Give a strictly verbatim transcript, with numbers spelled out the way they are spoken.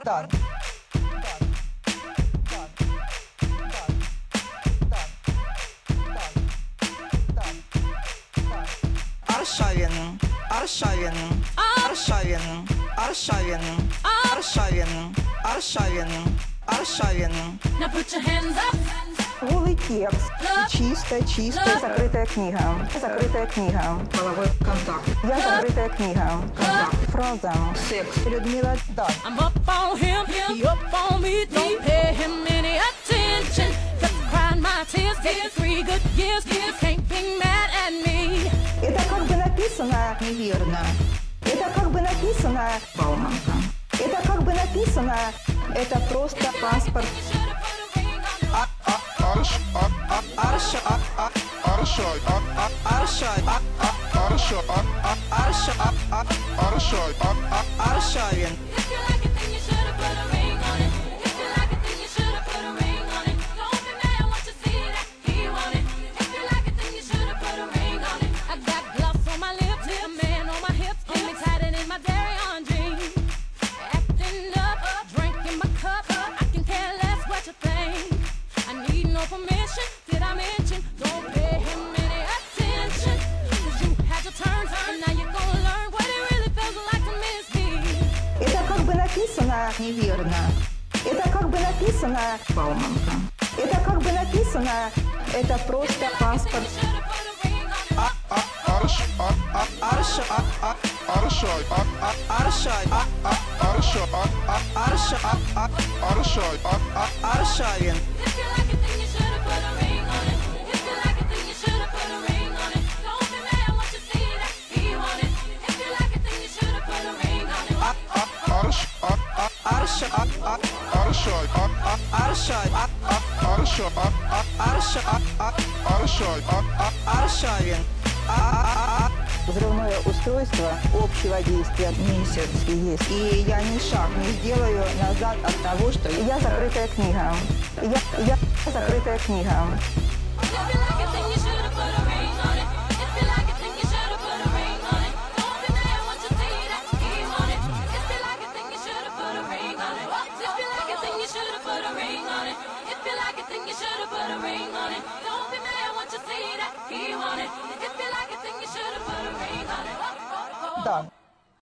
Done. Аршавин, Аршавин, Аршавин, Аршавин, Аршавин, Аршавин, Аршавин. Now put your hands up. Голый текст. Чистая, чистая, закрытая книга. Закрытая книга. Половой контакт. Я закрытая книга. Контакт. Фраза. Секс. Людмила. Done. I'm up on him, he up on me. Don't pay him any attention. Just crying my tears, get three good years. You can't be mad at me. Это как бы написано. Неверно. Это как бы написано. Бауманка. Это как бы написано. Это просто паспорт. Arş, ar, ar, Арша, а, а, arşay, ar, ar, Арша, а, а, arşay, ar, ar, Арша, а, а, arşay, ar, ar, Аршавин. If you like it, then you should have put a ring on it. If you like it, then you should have put a ring on it. Don't be mad once you see that he want it. If you like it, then you should have put a ring on it. I got gloss on my lips, a man on my hips, hold me tighter than my dairy on jeans. Acting up, drinking my cup, I can care less what you think. I need no permission, did I mention? Don't pay him any attention. Cause you had your turn, and now you're gonna learn what it really feels like to miss me. Это как бы написано. Неверно. Это как бы написано. Бауманка. Это как бы написано. Это просто паспорт. arş, ar, ar, Арша, а, а, arşay, ar, ar, Аршай, а, а, arşa, ar, ar, Арша, а, а, arşay, ar, ar, Аршавин. If you like it, then you should have put a ring on it. If you like it, then you should have put a ring on it. Don't be mad once you see that he want it. If you like it, then you should have put a ring on it. arş, ar, ar, Арша, а, а, arşay, ar, ar, Аршай, а, а, arşa, ar, ar, Арша, а, а, arşay, ar, ar, Аршавин. А, а, а, Взрывное устройство общего действия. Месяц. Есть. И я ни шаг не сделаю назад от того, что я... Я закрытая книга. Я, я закрытая книга. If you like it, then you should have put a ring on it. If you like it, then you should have put a ring on it. Don't be mad once you see that he want it. If you like it, then you should have put a ring on it. If you like it, then you should have put a ring on it. If you like it, then you should have put a ring on it. Don't be mad once you see that he want it. If you like it, then you should have put a ring on it. Done.